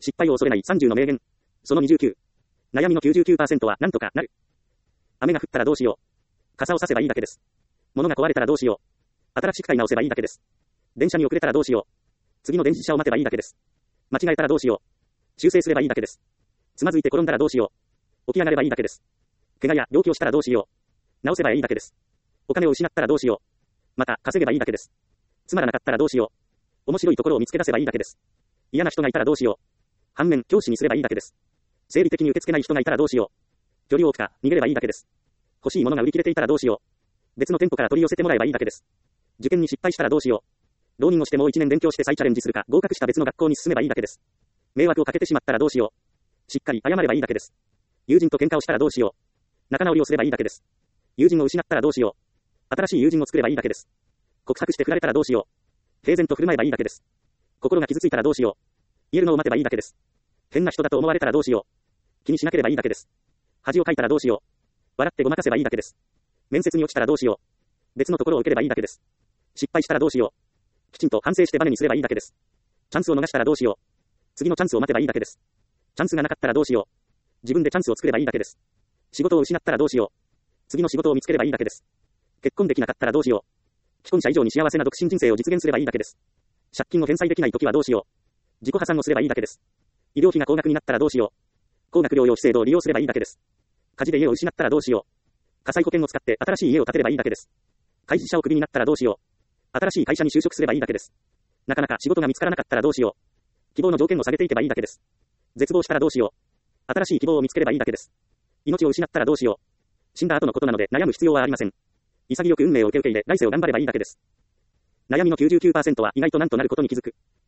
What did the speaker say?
失敗を恐れない30の名言。その29。悩みの 99% はなんとかなる。雨が降ったらどうしよう。傘を差せばいいだけです。物が壊れたらどうしよう。新しく買い直せばいいだけです。電車に遅れたらどうしよう。次の電磁車を待てばいいだけです。間違えたらどうしよう。修正すればいいだけです。つまずいて転んだらどうしよう。起き上がればいいだけです。怪我や病気をしたらどうしよう。治せばいいだけです。お金を失ったらどうしよう。また稼げばいいだけです。つまらなかったらどうしよう。面白いところを見つけ出せばいいだけです。嫌な人がいたらどうしよう。反面、教師にすればいいだけです。生理的に受け付けない人がいたらどうしよう。距離を置くか、逃げればいいだけです。欲しいものが売り切れていたらどうしよう。別の店舗から取り寄せてもらえばいいだけです。受験に失敗したらどうしよう。浪人をしてもう1年勉強して再チャレンジするか、合格した別の学校に進めばいいだけです。迷惑をかけてしまったらどうしよう。しっかり謝ればいいだけです。友人と喧嘩をしたらどうしよう。仲直りをすればいいだけです。友人を失ったらどうしよう。新しい友人を作ればいいだけです。告白して振られたらどうしよう。平然と振る舞えばいいだけです。心が傷ついたらどうしよう。言えるのを待てばいいだけです。変な人だと思われたらどうしよう。気にしなければいいだけです。恥をかいたらどうしよう。笑ってごまかせばいいだけです。面接に落ちたらどうしよう。別のところを受ければいいだけです。失敗したらどうしよう。きちんと反省してバネにすればいいだけです。チャンスを逃したらどうしよう。次のチャンスを待てばいいだけです。チャンスがなかったらどうしよう。自分でチャンスを作ればいいだけです。仕事を失ったらどうしよう。次の仕事を見つければいいだけです。結婚できなかったらどうしよう。既婚者以上に幸せな独身人生を実現すればいいだけです。借金を返済できないときはどうしよう。自己破産をすればいいだけです。医療費が高額になったらどうしよう。高額療養費制度を利用すればいいだけです。火事で家を失ったらどうしよう。火災保険を使って新しい家を建てればいいだけです。会社をクビになったらどうしよう。新しい会社に就職すればいいだけです。なかなか仕事が見つからなかったらどうしよう。希望の条件を下げていけばいいだけです。絶望したらどうしよう。新しい希望を見つければいいだけです。命を失ったらどうしよう。死んだ後のことなので悩む必要はありません。潔く運命を受け入れ、来世を頑張ればいいだけです。悩みの 99% は意外となんとなることに気づく。